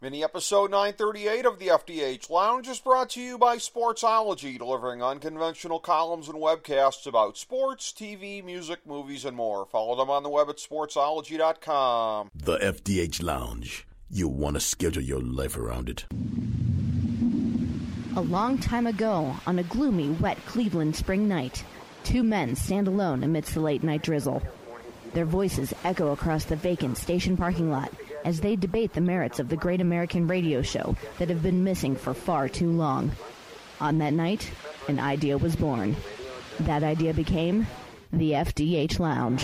Mini episode 938 of the FDH Lounge is brought to you by Sportsology, delivering unconventional columns and webcasts about sports, TV, music, movies, and more. Follow them on the web at sportsology.com. The FDH Lounge. You want to schedule your life around it. A long time ago, on a gloomy, wet Cleveland spring night, two men stand alone amidst the late-night drizzle. Their voices echo across the vacant station parking lot as they debate the merits of the great American radio show that have been missing for far too long. On that night, an idea was born. That idea became the FDH Lounge.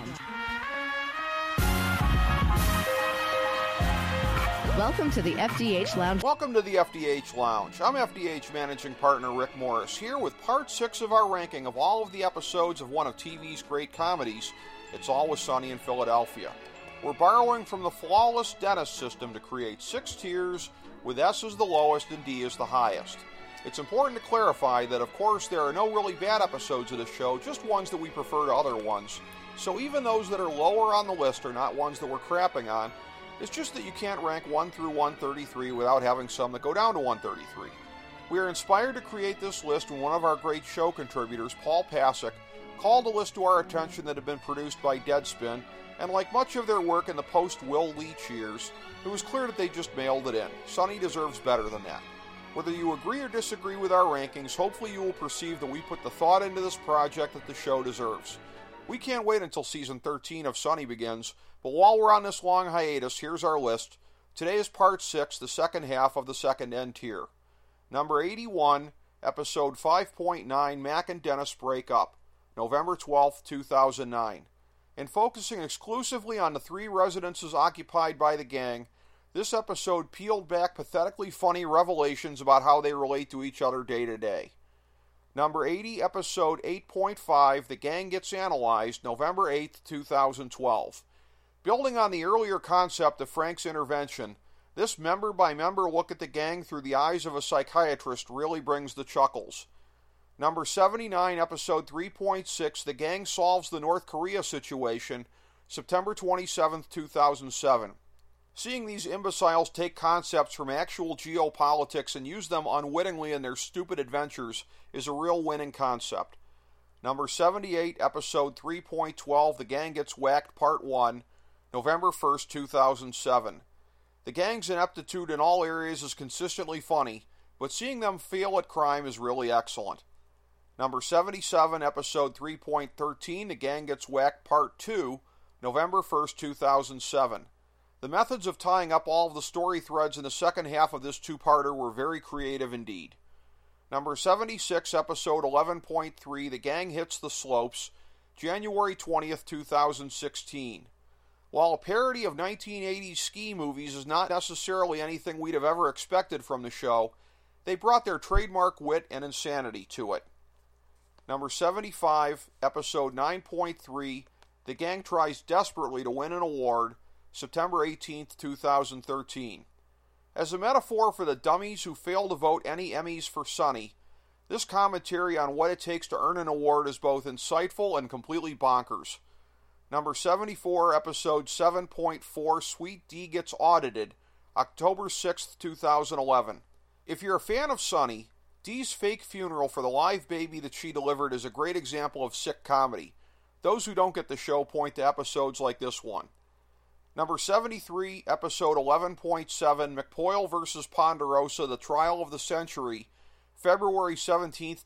Welcome to the FDH Lounge. Welcome to the FDH Lounge. I'm FDH Managing Partner Rick Morris, here with Part 6 of our ranking of all of the episodes of one of TV's great comedies, It's Always Sunny in Philadelphia. We're borrowing from the flawless Dennis system to create 6 tiers, with S as the lowest and D as the highest. It's important to clarify that, of course, there are no really bad episodes of the show, just ones that we prefer to other ones. So even those that are lower on the list are not ones that we're crapping on. It's just that you can't rank 1 through 133 without having some that go down to 133. We are inspired to create this list when one of our great show contributors, Paul Pasek, called a list to our attention that had been produced by Deadspin, and like much of their work in the post-Will Leach years, it was clear that they just mailed it in. Sunny deserves better than that. Whether you agree or disagree with our rankings, hopefully you will perceive that we put the thought into this project that the show deserves. We can't wait until season 13 of Sunny begins, but while we're on this long hiatus, here's our list. Today is part 6, the second half of the second end tier. Number 81, episode 5.9, Mac and Dennis Break Up, November 12, 2009. And focusing exclusively on the 3 residences occupied by the gang, this episode peeled back pathetically funny revelations about how they relate to each other day to day. Number 80, episode 8.5, The Gang Gets Analyzed, November 8, 2012. Building on the earlier concept of Frank's intervention, this member-by-member look at the gang through the eyes of a psychiatrist really brings the chuckles. Number 79, episode 3.6, The Gang Solves the North Korea Situation, September 27, 2007. Seeing these imbeciles take concepts from actual geopolitics and use them unwittingly in their stupid adventures is a real winning concept. Number 78, episode 3.12, The Gang Gets Whacked, Part 1, November 1, 2007. The gang's ineptitude in all areas is consistently funny, but seeing them fail at crime is really excellent. Number 77, episode 3.13, The Gang Gets Whacked, Part 2, November 1, 2007. The methods of tying up all of the story threads in the second half of this two-parter were very creative indeed. Number 76, episode 11.3, The Gang Hits the Slopes, January 20th, 2016. While a parody of 1980s ski movies is not necessarily anything we'd have ever expected from the show, they brought their trademark wit and insanity to it. Number 75, episode 9.3, The Gang Tries Desperately to Win an Award, September 18, 2013. As a metaphor for the dummies who fail to vote any Emmys for Sunny, this commentary on what it takes to earn an award is both insightful and completely bonkers. Number 74, episode 7.4, Sweet D Gets Audited, October 6, 2011. If you're a fan of Sunny, Dee's fake funeral for the live baby that she delivered is a great example of sick comedy. Those who don't get the show point to episodes like this one. Number 73, episode 11.7, McPoyle vs. Ponderosa, The Trial of the Century, February 17,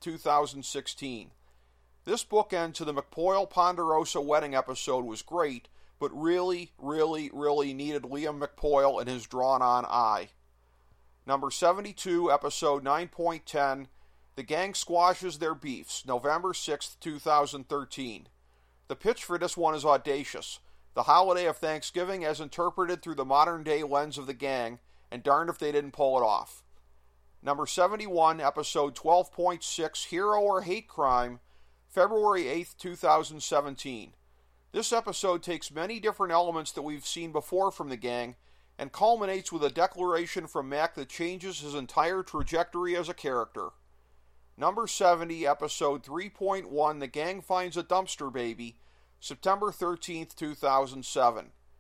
2016. This bookend to the McPoyle-Ponderosa wedding episode was great, but really, really, really needed Liam McPoyle and his drawn-on eye. Number 72, episode 9.10, The Gang Squashes Their Beefs, November 6, 2013. The pitch for this one is audacious. The holiday of Thanksgiving as interpreted through the modern-day lens of the gang, and darned if they didn't pull it off. Number 71, episode 12.6, Hero or Hate Crime, February 8, 2017. This episode takes many different elements that we've seen before from the gang, and culminates with a declaration from Mac that changes his entire trajectory as a character. Number 70, episode 3.1, The Gang Finds a Dumpster Baby, September 13, 2007.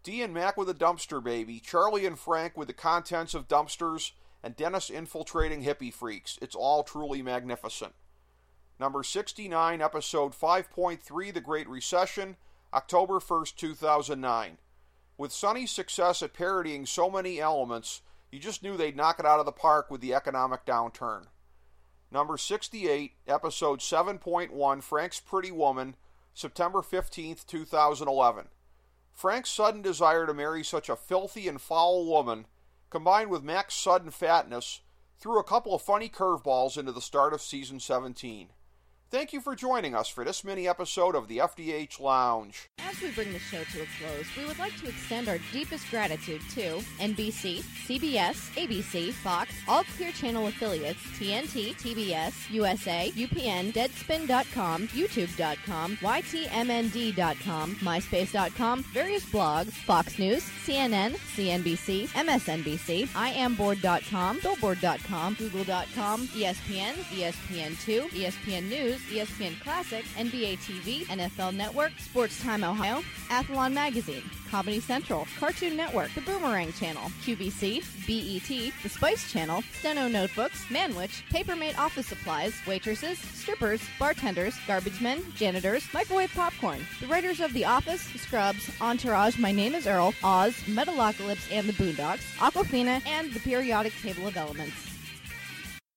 Dee and Mac with a dumpster baby, Charlie and Frank with the contents of dumpsters, and Dennis infiltrating hippie freaks. It's all truly magnificent. Number 69, episode 5.3, The Great Recession, October 1st, 2009. With Sonny's success at parodying so many elements, you just knew they'd knock it out of the park with the economic downturn. Number 68, episode 7.1, Frank's Pretty Woman, September 15th, 2011. Frank's sudden desire to marry such a filthy and foul woman, combined with Mac's sudden fatness, threw a couple of funny curveballs into the start of season 17. Thank you for joining us for this mini-episode of the FDH Lounge. As we bring the show to a close, we would like to extend our deepest gratitude to NBC, CBS, ABC, Fox, all Clear Channel affiliates, TNT, TBS, USA, UPN, Deadspin.com, YouTube.com, YTMND.com, MySpace.com, various blogs, Fox News, CNN, CNBC, MSNBC, IamBoard.com, Billboard.com, Google.com, ESPN, ESPN2, ESPN News, ESPN Classic, NBA TV, NFL Network, Sports Time Ohio, Athlon Magazine, Comedy Central, Cartoon Network, The Boomerang Channel, QVC, BET, The Spice Channel, Steno Notebooks, Manwich, Papermate Office Supplies, waitresses, strippers, bartenders, garbage men, janitors, microwave popcorn, the writers of The Office, Scrubs, Entourage, My Name is Earl, Oz, Metalocalypse and the Boondocks, Aquafina, and the periodic table of elements.